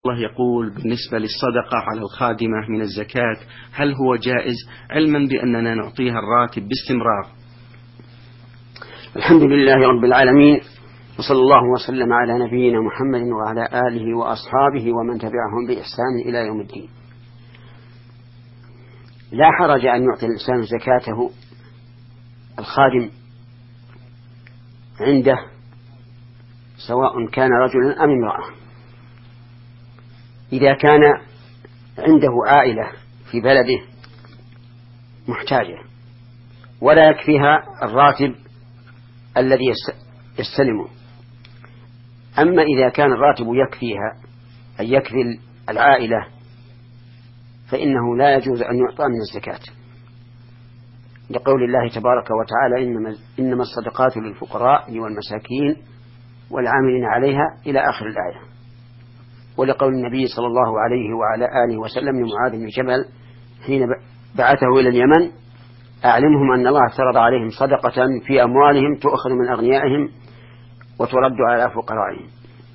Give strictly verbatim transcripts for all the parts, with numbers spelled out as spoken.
الله يقول بالنسبة للصدقة على الخادمة من الزكاة هل هو جائز علما بأننا نعطيها الراتب باستمرار؟ الحمد لله رب العالمين، وصلى الله وسلم على نبينا محمد وعلى آله وأصحابه ومن تبعهم بإحسان إلى يوم الدين. لا حرج أن يعطي الإنسان زكاته الخادم عنده سواء كان رجلا أم امرأة، إذا كان عنده عائلة في بلده محتاجة ولا يكفيها الراتب الذي يستلمه. أما إذا كان الراتب يكفيها أي يكفي العائلة فإنه لا يجوز أن يعطى من الزكاة، لقول الله تبارك وتعالى إنما, إنما الصدقات للفقراء والمساكين والعاملين عليها إلى آخر الآية، ولقول النبي صلى الله عليه وعلى آله وسلم لمعاذ بن جبل حين بعثه إلى اليمن: أعلمهم أن الله افترض عليهم صدقة في أموالهم تؤخذ من أغنيائهم وترد على فقرائهم.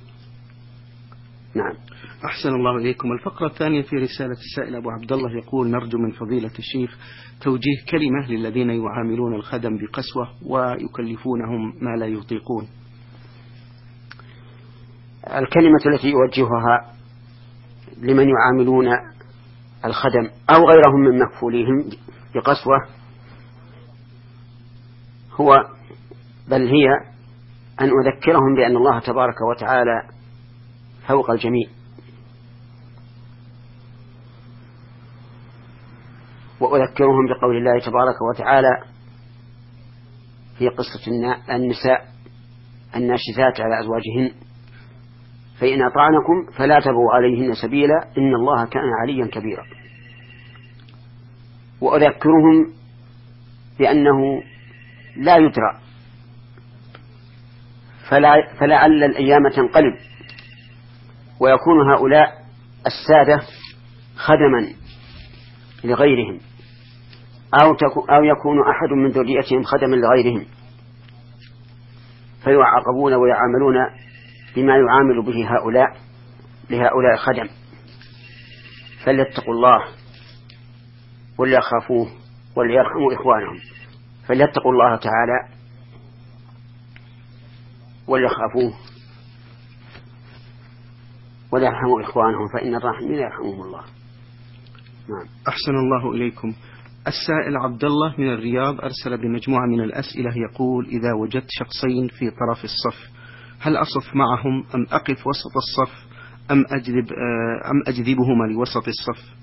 نعم. أحسن الله إليكم. الفقرة الثانية في رسالة السائل أبو عبد الله يقول: نرجو من فضيلة الشيخ توجيه كلمة للذين يعاملون الخدم بقسوة ويكلفونهم ما لا يطيقون. الكلمة التي يوجهها لمن يعاملون الخدم أو غيرهم من مكفوليهم بقسوة هو بل هي أن أذكرهم بأن الله تبارك وتعالى فوق الجميع، وأذكرهم بقول الله تبارك وتعالى في قصة النساء الناشزات على أزواجهن: فإن أطعنكم فلا تبغوا عليهن سبيلا إن الله كان عليا كبيرا. وأذكرهم بأنه لا يدرى، فلا فلعل الأيام تنقلب ويكون هؤلاء السادة خدما لغيرهم، أو, أو يكون أحد من ذريتهم خدما لغيرهم فيعاقبون ويعاملون بما يعامل به هؤلاء لهؤلاء الخدم. فليتقوا الله وليخافوه وليرحموا إخوانهم، فليتقوا الله تعالى وليخافوه وليرحموا إخوانهم فإن الراحمين يرحمهم الله. نعم. أحسن الله إليكم. السائل عبد الله من الرياض أرسل بمجموعة من الأسئلة يقول: إذا وجدت شخصين في طرف الصف هل أصف معهم أم أقف وسط الصف أم أجذب أم أجذبهما لوسط الصف؟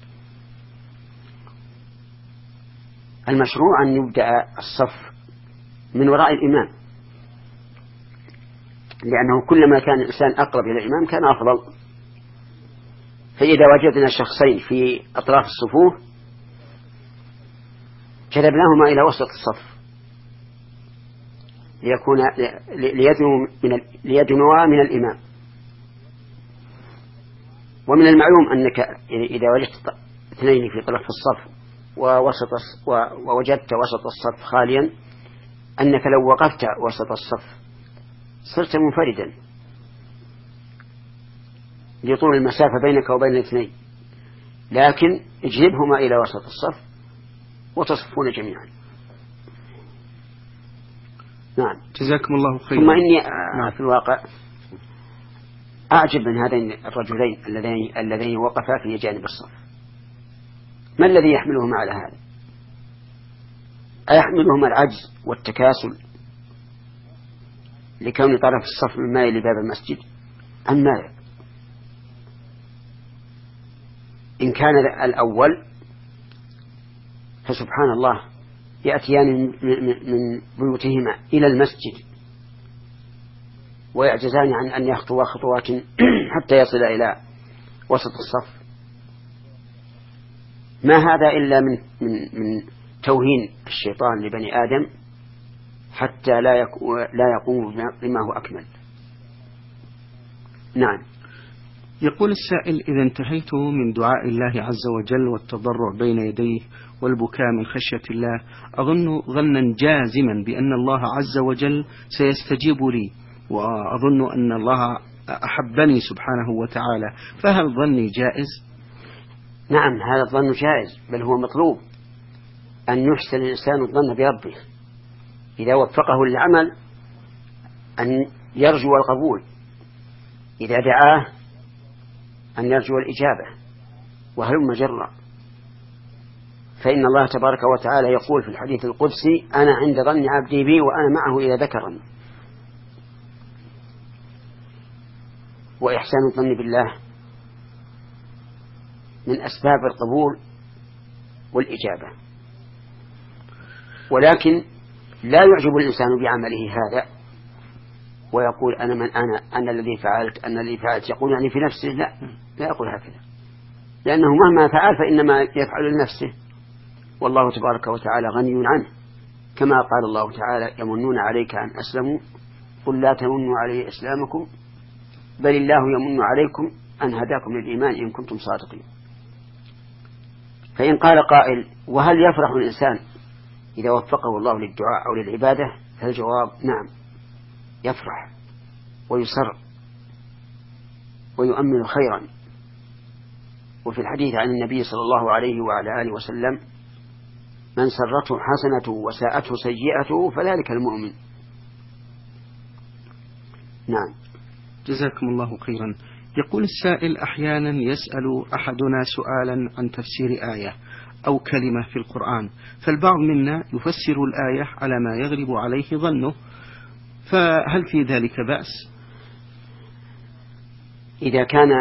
المشروع أن يبدأ الصف من وراء الإمام، لأنه كلما كان الإنسان أقرب إلى الإمام كان أفضل. فإذا وجدنا شخصين في أطراف الصفوف جذبناهما إلى وسط الصف ليكون ليدنوا من ليدنوا من الإمام. ومن المعلوم أنك إذا وجدت اثنين في طرف الصف ووسط ووجدت وسط الصف خاليا أنك لو وقفت وسط الصف صرت منفردا لطول المسافة بينك وبين الاثنين، لكن اجلبهما إلى وسط الصف وتصفون جميعا. نعم. جزاكم الله خيرا. ثم إني نعم. في الواقع أعجب من هذين الرجلين اللذين اللذين وقفا في جانب الصف، ما الذي يحملهما على هذا؟ أيحملهما العجز والتكاسل لكون طرف الصف من ماء لباب المسجد أم ماذا؟ إن كان الأول فسبحان الله يأتيان من بيوتهما إلى المسجد ويعجزان عن أن يخطوا خطوات حتى يصل إلى وسط الصف. ما هذا إلا من, من, من توهين الشيطان لبني آدم حتى لا لا يقوم بما هو أكمل. نعم. يقول السائل: إذا انتهيت من دعاء الله عز وجل والتضرع بين يديه والبكاء من خشية الله أظن ظنا جازما بأن الله عز وجل سيستجيب لي، وأظن أن الله أحبني سبحانه وتعالى، فهل ظني جائز؟ نعم، هذا الظن جائز، بل هو مطلوب أن يحسن الإنسان الظن بربه إذا وفقه للعمل، أن يرجو القبول، إذا دعاه أن يرجو الإجابة، وهلم جرا. فإن الله تبارك وتعالى يقول في الحديث القدسي: أنا عند ظن عبدي بي وأنا معه إذا ذكرني. وإحسان الظن بالله من أسباب القبول والإجابة، ولكن لا يعجب الإنسان بعمله هذا ويقول أنا من أنا أنا الذي فعلت أنا الذي فعلت، يقول يعني في نفسه. لا لا يقول هكذا، لأنه مهما فعل فإنما يفعل لنفسه، والله تبارك وتعالى غني عنه، كما قال الله تعالى: يمنون عليك أن أسلموا قل لا تمنوا علي إسلامكم بل الله يمن عليكم أن هداكم للإيمان إن كنتم صادقين. فإن قال قائل: وهل يفرح الإنسان إذا وفقه الله للدعاء أو للعبادة؟ فالجواب: نعم، يفرح ويسر ويؤمل خيرا. وفي الحديث عن النبي صلى الله عليه وعلى آله وسلم: من سرته حسنته وساءته سيئته فذلك المؤمن. نعم. جزاكم الله خيرا. يقول السائل: أحيانا يسأل أحدنا سؤالا عن تفسير آية أو كلمة في القرآن، فالبعض منا يفسر الآية على ما يغلب عليه ظنه، فهل في ذلك بأس؟ إذا كان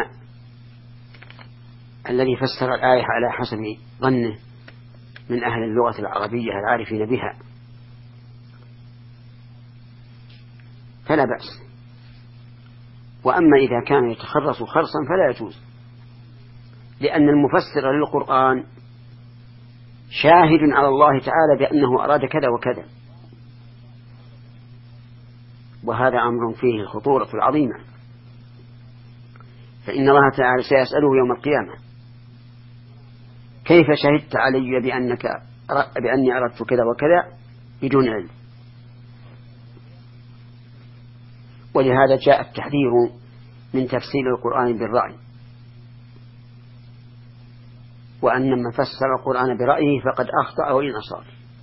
الذي فسر الآية على حسب ظنه من أهل اللغة العربية العارفين بها فلا بأس، وأما إذا كان يتخرص خرصا فلا يجوز، لأن المفسر للقرآن شاهد على الله تعالى بأنه أراد كذا وكذا، وهذا أمر فيه الخطورة العظيمة، فإن الله تعالى سيسأله يوم القيامة: كيف شهدت علي بأنك بأني أردت كذا وكذا بدون علم؟ ولهذا جاء التحذير من تفسير القرآن بالرأي، وأن من فسر القرآن برأيه فقد أخطأ وإن أصاب.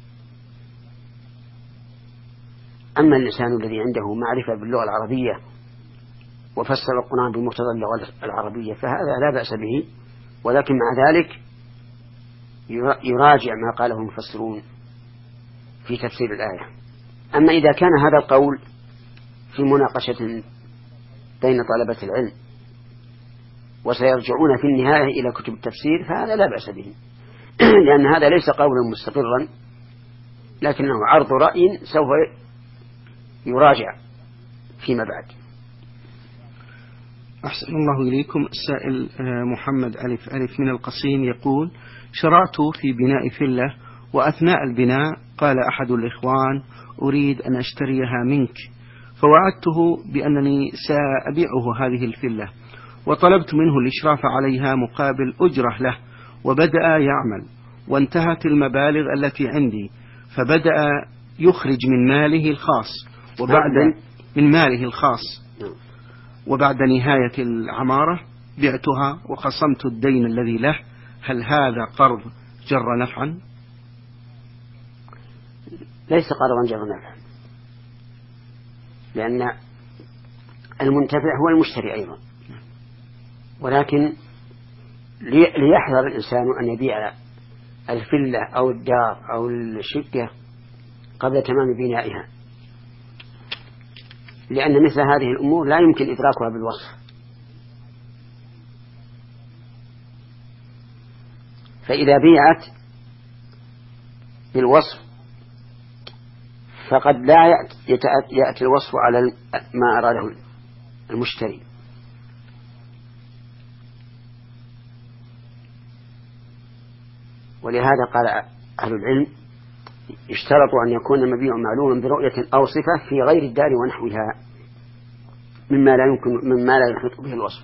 أما الإنسان الذي عنده معرفة باللغة العربية وفسر القرآن بمقتضى اللغة العربية فهذا لا بأس به، ولكن مع ذلك يراجع ما قاله المفسرون في تفسير الآية. أما إذا كان هذا القول في مناقشة بين طلبة العلم وسيرجعون في النهاية إلى كتب التفسير فهذا لا بأس به، لأن هذا ليس قولا مستقرا، لكنه عرض رأي سوف يراجع فيما بعد. أحسن الله إليكم. السائل محمد ألف ألف من القصيم يقول: شرعت في بناء فيلة، وأثناء البناء قال أحد الإخوان: أريد أن أشتريها منك، فوعدته بأنني سأبيعه هذه الفيلة، وطلبت منه الإشراف عليها مقابل أجرة له، وبدأ يعمل وانتهت المبالغ التي عندي، فبدأ يخرج من ماله الخاص وبعد من ماله الخاص وبعد نهاية العمارة بعتها وخصمت الدين الذي له، هل هذا قرض جر نفعا؟ ليس قرضا جر نفعا، لأن المنتفع هو المشتري أيضا، ولكن ليحذر الإنسان أن يبيع الفلة أو الدار أو الشقة قبل تمام بنائها، لأن مثل هذه الأمور لا يمكن إدراكها بالوصف. فإذا بيعت بالوصف فقد لا يأتي الوصف على ما أراده المشتري، ولهذا قال أهل العلم: اشترط أن يكون المبيع معلوما برؤية أو صفة في غير الدار ونحوها مما لا يمكن مما لا يحيط به الوصف.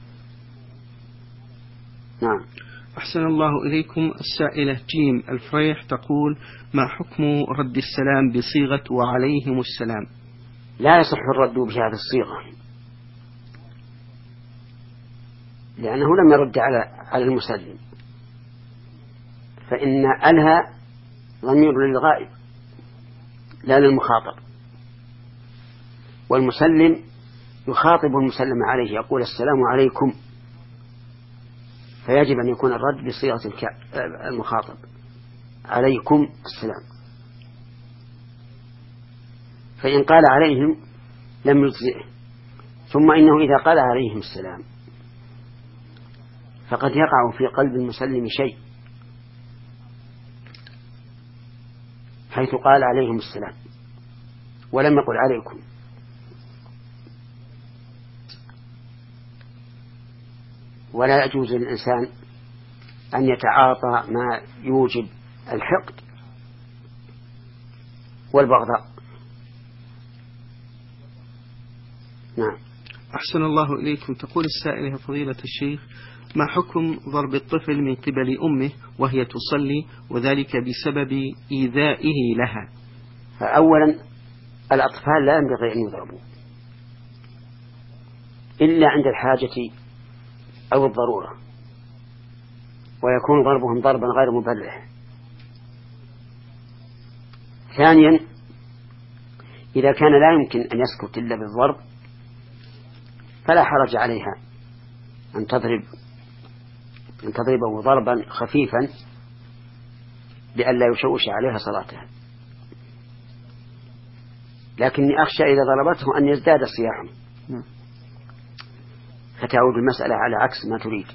نعم. أحسن الله إليكم. السائلة جيم الفريح تقول: ما حكم رد السلام بصيغة وعليهم السلام؟ لا يصح الرد بهذه الصيغة، لأنه لم يرد على على المسلم، فإن ألها ضمير للغائب لا للمخاطب، والمسلم يخاطب المسلم عليه يقول السلام عليكم، فيجب أن يكون الرد بصيغة المخاطب عليكم السلام. فإن قال عليهم لم يجزئه، ثم إنه إذا قال عليهم السلام فقد يقع في قلب المسلم شيء، حيث قال عليهم السلام ولم يقل عليكم. ولا يجوز للإنسان أن يتعاطى ما يوجب الحقد والبغضاء. نعم. أحسن الله إليكم. تقول السائلة فضيلة الشيخ: ما حكم ضرب الطفل من قبل أمه وهي تصلي وذلك بسبب إيذائه لها؟ فأولا الأطفال لا ينبغي أن يضربوا إلا عند الحاجة أو الضرورة، ويكون ضربهم ضربا غير مبرح. ثانيا إذا كان لا يمكن أن يسكت إلا بالضرب فلا حرج عليها أن تضرب أن تضربه ضربا خفيفا لئلا يشوش عليها صلاتها، لكني أخشى إذا ضربته أن يزداد صياحا فتعود المسألة على عكس ما تريد.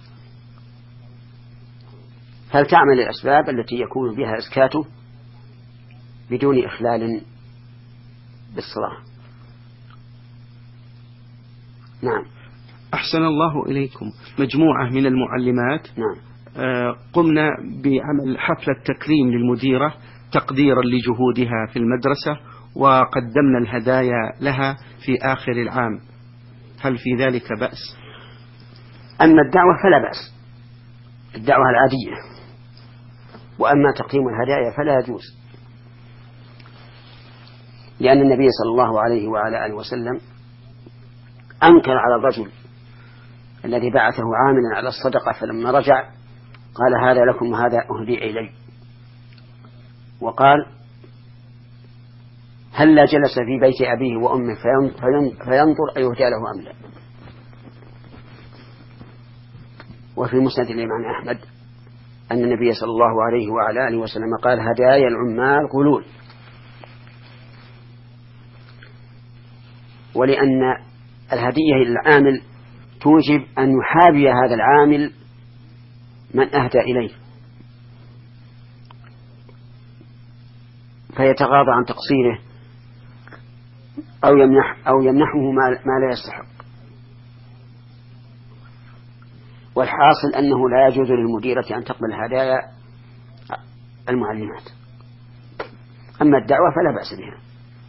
فلتعمل الأسباب التي يكون بها إسكاته بدون إخلال بالصلاة. نعم. أحسن الله إليكم. مجموعة من المعلمات نعم. آه قمنا بعمل حفلة تكريم للمديرة تقديرا لجهودها في المدرسة، وقدمنا الهدايا لها في آخر العام، هل في ذلك بأس؟ أما الدعوة فلا بأس، الدعوة العادية، وأما تقديم الهدايا فلا يجوز، لأن النبي صلى الله عليه وعلى آله وسلم أنكر على الرجل الذي بعثه عاملا على الصدقة، فلما رجع قال هذا لكم وهذا أهدي إلي، وقال هل جلس في بيت أبيه وأمه فينظر أيهدى له أم لا. وفي مسند الإمام أحمد أن النبي صلى الله عليه وعلى آله وسلم قال هدايا العمال غلول، ولأن الهدية للعامل توجب أن يحابي هذا العامل من أهدى إليه فيتغاضى عن تقصيره أو يمنح أو يمنحه ما لا يستحق. والحاصل أنه لا يجوز للمديرة أن تقبل هدايا المعلمات. أما الدعوة فلا بأس بها.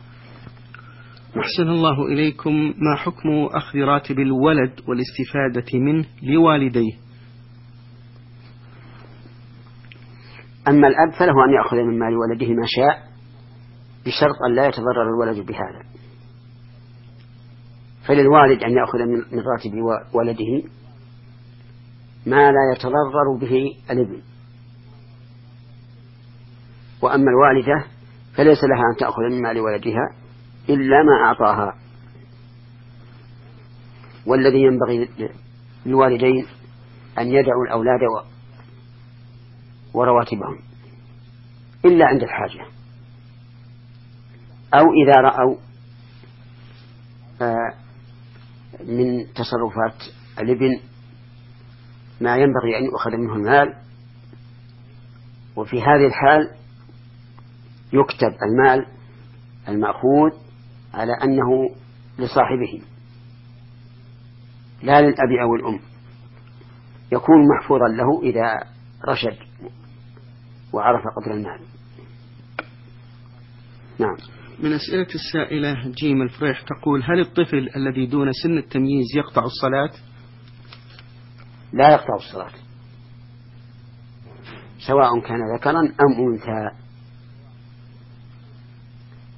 أحسن الله إليكم. ما حكم أخذ راتب الولد والاستفادة منه لوالديه؟ أما الأب فله أن يأخذ من مال ولده ما شاء بشرط أن لا يتضرر الولد بهذا. فللوالد أن يأخذ من راتب ولده ما لا يتضرر به الابن، وأما الوالدة فليس لها أن تأخذ من مال ولدها إلا ما أعطاها. والذي ينبغي للوالدين أن يدعوا الأولاد ورواتبهم إلا عند الحاجة، أو إذا رأوا من تصرفات الابن ما ينبغي أن يؤخذ منه المال، وفي هذه الحال يكتب المال المأخوذ على أنه لصاحبه لا للأب أو الأم، يكون محفوظا له إذا رشد وعرف قدر المال. نعم. من أسئلة السائلة جيم الفريح تقول: هل الطفل الذي دون سن التمييز يقطع الصلاة؟ لا يقطع الصلاة سواء كان ذكرا أم أنثى،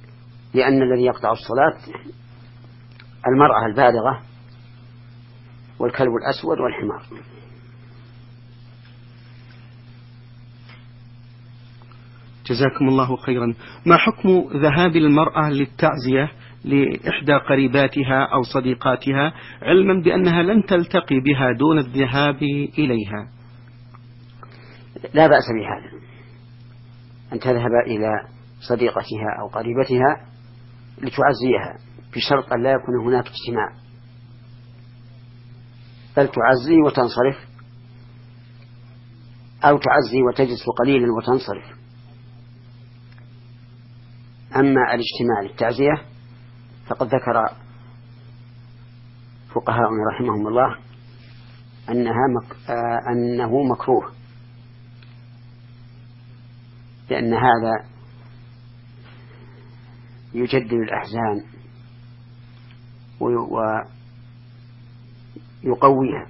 لأن الذي يقطع الصلاة المرأة البالغة والكلب الأسود والحمار. جزاكم الله خيرا. ما حكم ذهاب المرأة للتعزية لإحدى قريباتها أو صديقاتها علما بأنها لن تلتقي بها دون الذهاب إليها؟ لا بأس بهذا، أن تذهب إلى صديقتها أو قريبتها لتعزيها بشرط أن لا يكون هناك اجتماع، بل تعزي وتنصرف، أو تعزي وتجلس قليلا وتنصرف. أما الاجتماع للتعزية فقد ذكر فقهاؤنا رحمهم الله أنها مك... آه أنه مكروه، لأن هذا يجدد الأحزان ويقويها.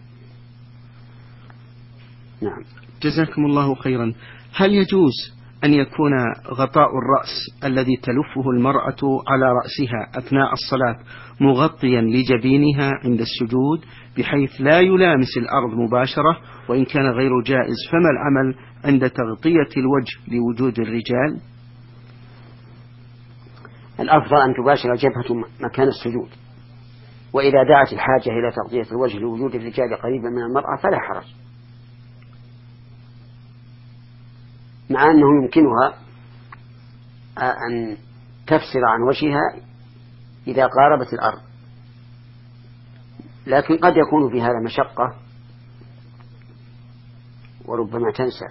نعم. جزاكم الله خيرا. هل يجوز أن يكون غطاء الرأس الذي تلفه المرأة على رأسها أثناء الصلاة مغطيا لجبينها عند السجود بحيث لا يلامس الأرض مباشرة، وإن كان غير جائز فما العمل عند تغطية الوجه لوجود الرجال؟ الأفضل أن تباشر جبهة مكان السجود، وإذا دعت الحاجة إلى تغطية الوجه لوجود الرجال قريبا من المرأة فلا حرج، مع أنه يمكنها أن تفصل عن وجهها إذا قاربت الأرض، لكن قد يكون في هذا مشقة وربما تنسى.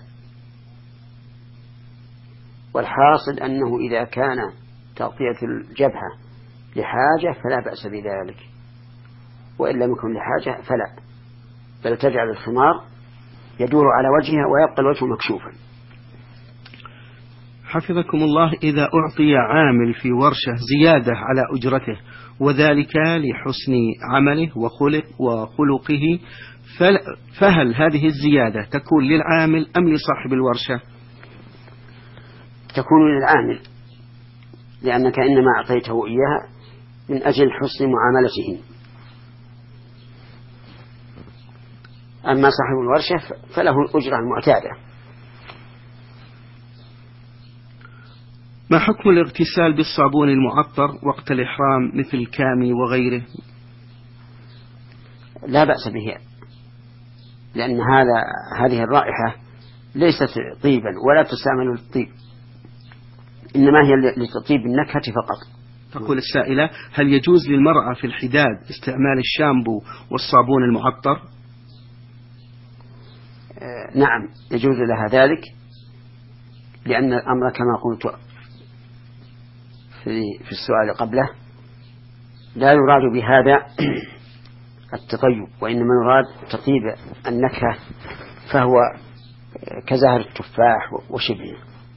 والحاصل أنه إذا كان تغطية الجبهة لحاجة فلا بأس بذلك، وإن لم يكن لحاجة فلا، بل تجعل الخمار يدور على وجهها ويبقى الوجه مكشوفا. حفظكم الله، إذا أعطي عامل في ورشة زيادة على أجرته وذلك لحسن عمله وخلق وخلقه، فهل هذه الزيادة تكون للعامل أم لصاحب الورشة؟ تكون للعامل، لأنك إنما أعطيته إياها من أجل حسن معاملته. أما صاحب الورشة فله الأجرة المعتادة. ما حكم الاغتسال بالصابون المعطر وقت الإحرام مثل الكامي وغيره؟ لا بأس به، لأن هذا هذه الرائحة ليست طيبا ولا تستعمل للطيب، إنما هي لتطيب النكهة فقط. تقول السائلة: هل يجوز للمرأة في الحداد استعمال الشامبو والصابون المعطر؟ آه نعم، يجوز لها ذلك، لأن الأمر كما قلت في, في السؤال قبله لا يراد بهذا التطيب، وإنما يراد تطيب النكهة، فهو كزهر التفاح وشبهه.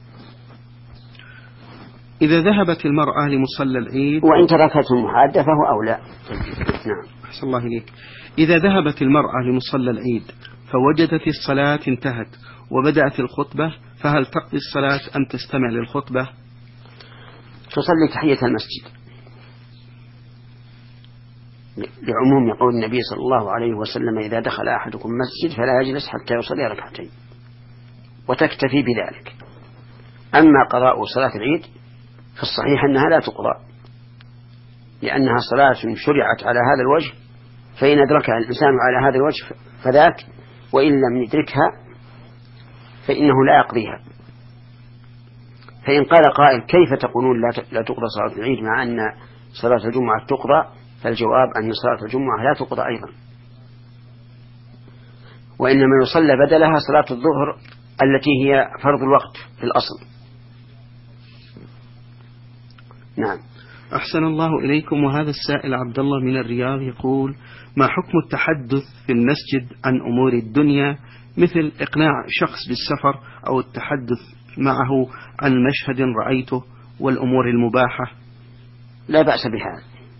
إذا ذهبت المرأة لمصلى العيد وإن تركته المحادة فهو أولى. نعم. أحسن الله إليك. إذا ذهبت المرأة لمصلى العيد فوجدت الصلاة انتهت وبدأت الخطبة، فهل تقضي الصلاة أم تستمع للخطبة؟ تصلي تحية المسجد، لعموم قول النبي صلى الله عليه وسلم: إذا دخل أحدكم مسجد فلا يجلس حتى يصلي ركعتين، وتكتفي بذلك. أما قضاء صلاة العيد فالصحيح أنها لا تقضى، لأنها صلاة شرعت على هذا الوجه، فإن أدركها الإنسان على هذا الوجه فذاك، وإن لم يدركها فإنه لا يقضيها. فإن قال قائل: كيف تقولون لا تقضى صلاة العيد مع أن صلاة الجمعة تقضى؟ فالجواب أن صلاة الجمعة لا تقضى أيضا، وإنما يصلى بدلها صلاة الظهر التي هي فرض الوقت في الأصل. نعم. أحسن الله إليكم. وهذا السائل عبد الله من الرياض يقول: ما حكم التحدث في المسجد عن أمور الدنيا، مثل إقناع شخص بالسفر أو التحدث معه عن مشهد رأيته والأمور المباحة؟ لا بأس بهذا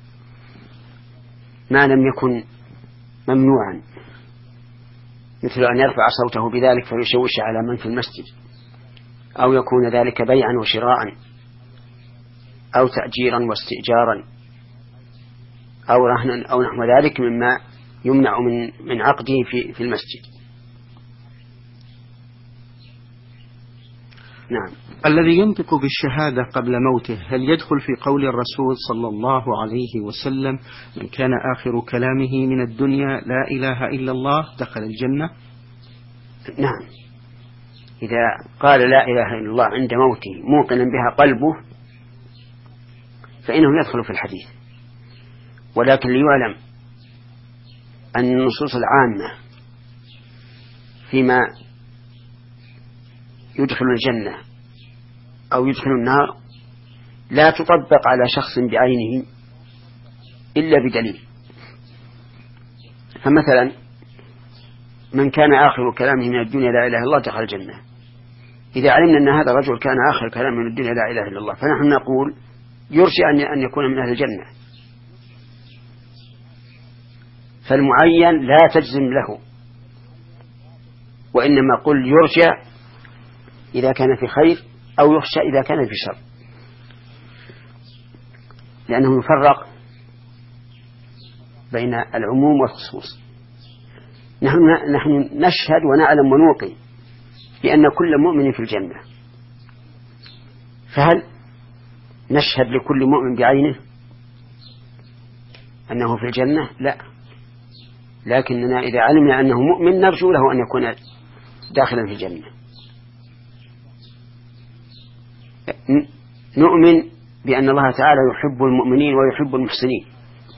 ما لم يكن ممنوعا، مثل أن يرفع صوته بذلك فيشوش على من في المسجد، أو يكون ذلك بيعا وشراء، أو تأجيرا واستئجارا، أو رهنا، أو نحو ذلك مما يمنع من من عقده في في المسجد. نعم. الذي ينطق بالشهادة قبل موته هل يدخل في قول الرسول صلى الله عليه وسلم من كان آخر كلامه من الدنيا لا إله إلا الله دخل الجنة؟ نعم، إذا قال لا إله إلا الله عند موته موقنا بها قلبه فإنه يدخل في الحديث. ولكن ليعلم أن النصوص العامة فيما يدخل الجنة أو يدخل النار لا تطبق على شخص بعينه إلا بدليل. فمثلا من كان آخر كلامه من الدنيا لا إله إلا الله دخل الجنة، إذا علمنا أن هذا الرجل كان آخر كلامه من الدنيا لا إله إلا الله فنحن نقول يرجى أن يكون من أهل الجنة. فالمعين لا تجزم له، وإنما قل يرجى إذا كان في خير أو يخشى إذا كان في شر، لأنه يفرق بين العموم والخصوص. نحن نحن نشهد ونعلم ونوقي بأن كل مؤمن في الجنة، فهل نشهد لكل مؤمن بعينه أنه في الجنة؟ لا، لكننا إذا علمنا أنه مؤمن نرجو له أن يكون داخلا في الجنة. نؤمن بأن الله تعالى يحب المؤمنين ويحب المحسنين،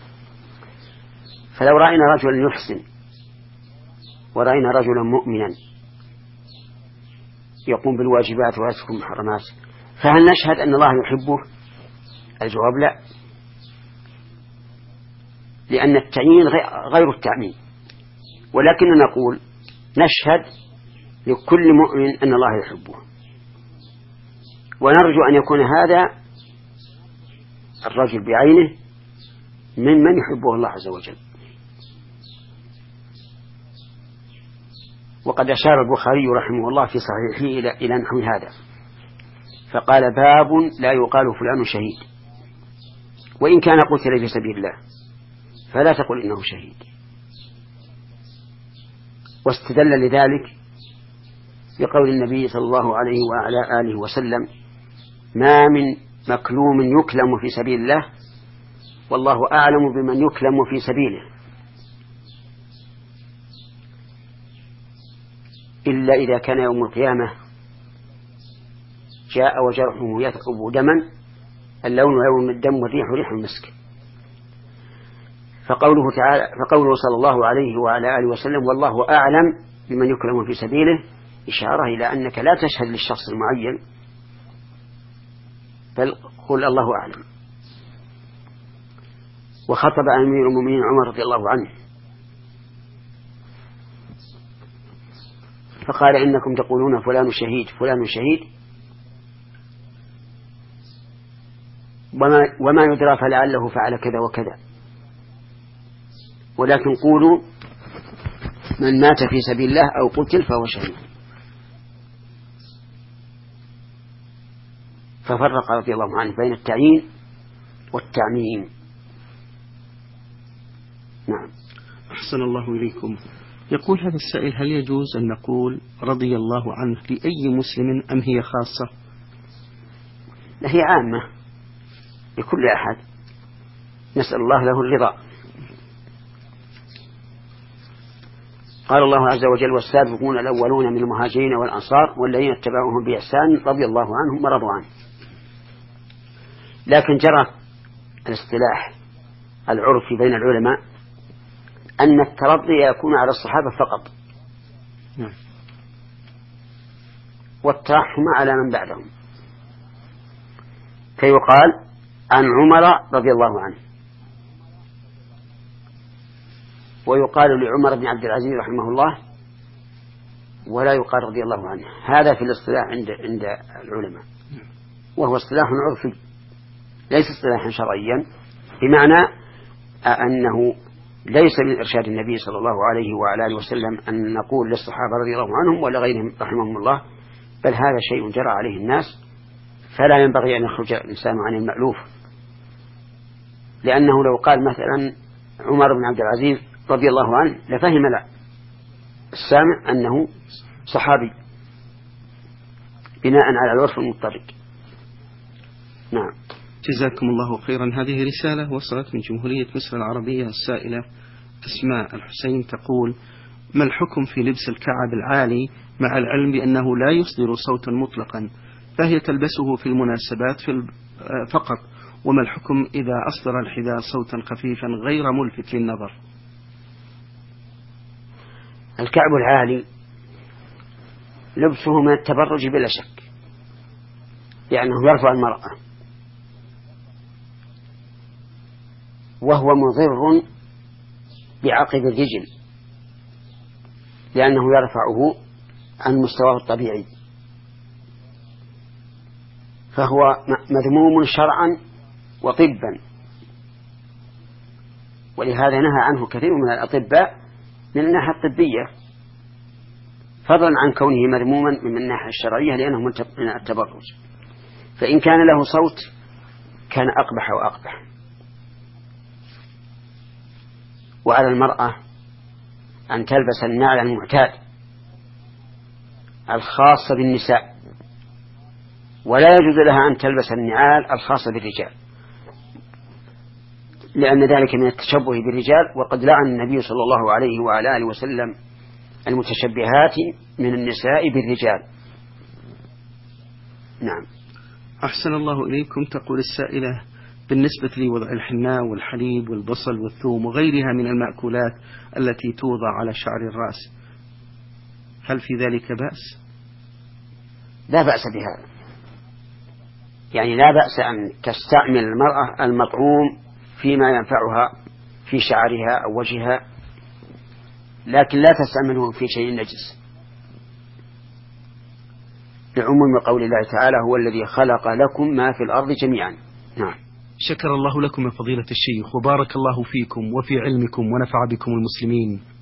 فلو رأينا رجلا يحسن ورأينا رجلا مؤمنا يقوم بالواجبات ويترك المحرمات فهل نشهد أن الله يحبه؟ الجواب لا، لأن التعيين غير التعميم، ولكن نقول نشهد لكل مؤمن أن الله يحبه، ونرجو أن يكون هذا الرجل بعينه ممن يحبه الله عز وجل. وقد أشار البخاري رحمه الله في صحيحه إلى إلى نحو هذا فقال باب لا يقال فلان شهيد، وإن كان قتل في سبيل الله فلا تقل إنه شهيد. واستدل لذلك بقول النبي صلى الله عليه وعلى آله وسلم ما من مكلوم يكلم في سبيل الله والله أعلم بمن يكلم في سبيله إلا إذا كان يوم القيامة جاء وجرحه يثقب دما اللون لون الدم والريح ريح المسك. فقوله تعالى فقوله صلى الله عليه وعلى آله وسلم والله أعلم بمن يكلم في سبيله إشارة إلى أنك لا تشهد للشخص المعين بل قل الله أعلم. وخطب أمير المؤمنين عمر رضي الله عنه فقال إنكم تقولون فلان شهيد فلان شهيد وما, وما يدرى فلعله فعل كذا وكذا، ولكن قولوا من مات في سبيل الله أو قتل فهو شهيد. ففرق رضي الله عنه بين التعيين والتعميم. نعم. أحسن الله إليكم. يقول هذا السائل هل يجوز أن نقول رضي الله عنه لأي مسلم أم هي خاصة؟ هي عامة لكل أحد، نسأل الله له الرضا. قال الله عز وجل والسابقون الأولون من المهاجرين والأنصار والذين اتبعوهم بإحسان رضي الله عنهم ورضوا عنه. لكن جرى الاصطلاح العرفي بين العلماء أن الترضي يكون على الصحابة فقط والترحم على من بعدهم، فيقال عن عمر رضي الله عنه ويقال لعمر بن عبد العزيز رحمه الله ولا يقال رضي الله عنه. هذا في الاصطلاح عند عند العلماء، وهو اصطلاح عرفي ليس اصطلاحا شرعيا، بمعنى أنه ليس من إرشاد النبي صلى الله عليه وعلى آله وسلم أن نقول للصحابة رضي الله عنهم ولا غيرهم رحمهم الله، بل هذا شيء جرى عليه الناس فلا ينبغي أن يخرج الإنسان عن المألوف. لأنه لو قال مثلا عمر بن عبد العزيز رضي الله عنه لفهم السامع أنه صحابي بناء على العرف المضطرد. نعم. جزاكم الله خيرا. هذه رسالة وصلت من جمهورية مصر العربية. السائلة أسماء الحسين تقول: ما الحكم في لبس الكعب العالي مع العلم بأنه لا يصدر صوتا مطلقا، فهي تلبسه في المناسبات في فقط، وما الحكم إذا أصدر الحذاء صوتا خفيفا غير ملفت للنظر؟ الكعب العالي لبسه من التبرج بلا شك، لأنه يرفع المرأة، وهو مضر بعقب الرجل لأنه يرفعه عن مستواه الطبيعي، فهو مذموم شرعا وطبا، ولهذا نهى عنه كثير من الأطباء من الناحية الطبية، فضلا عن كونه مذموما من الناحية الشرعية لأنه من التبرج. فإن كان له صوت كان أقبح وأقبح. وعلى المرأة أن تلبس النعل المعتاد الخاصة بالنساء، ولا يجوز لها أن تلبس النعال الخاصة بالرجال، لأن ذلك من التشبه بالرجال، وقد لعن النبي صلى الله عليه وعلى آله وسلم المتشبهات من النساء بالرجال. نعم. أحسن الله إليكم. تقول السائلة: بالنسبة لوضع الحناء والحليب والبصل والثوم وغيرها من المأكولات التي توضع على شعر الرأس، هل في ذلك بأس؟ لا بأس بهذا، يعني لا بأس أن تستعمل المرأة المطعوم فيما ينفعها في شعرها أو وجهها، لكن لا تستعمله في شيء نجس، لعموم قول الله تعالى: هو الذي خلق لكم ما في الأرض جميعا. نعم. شكر الله لكم يا فضيلة الشيخ، وبارك الله فيكم وفي علمكم ونفع بكم المسلمين.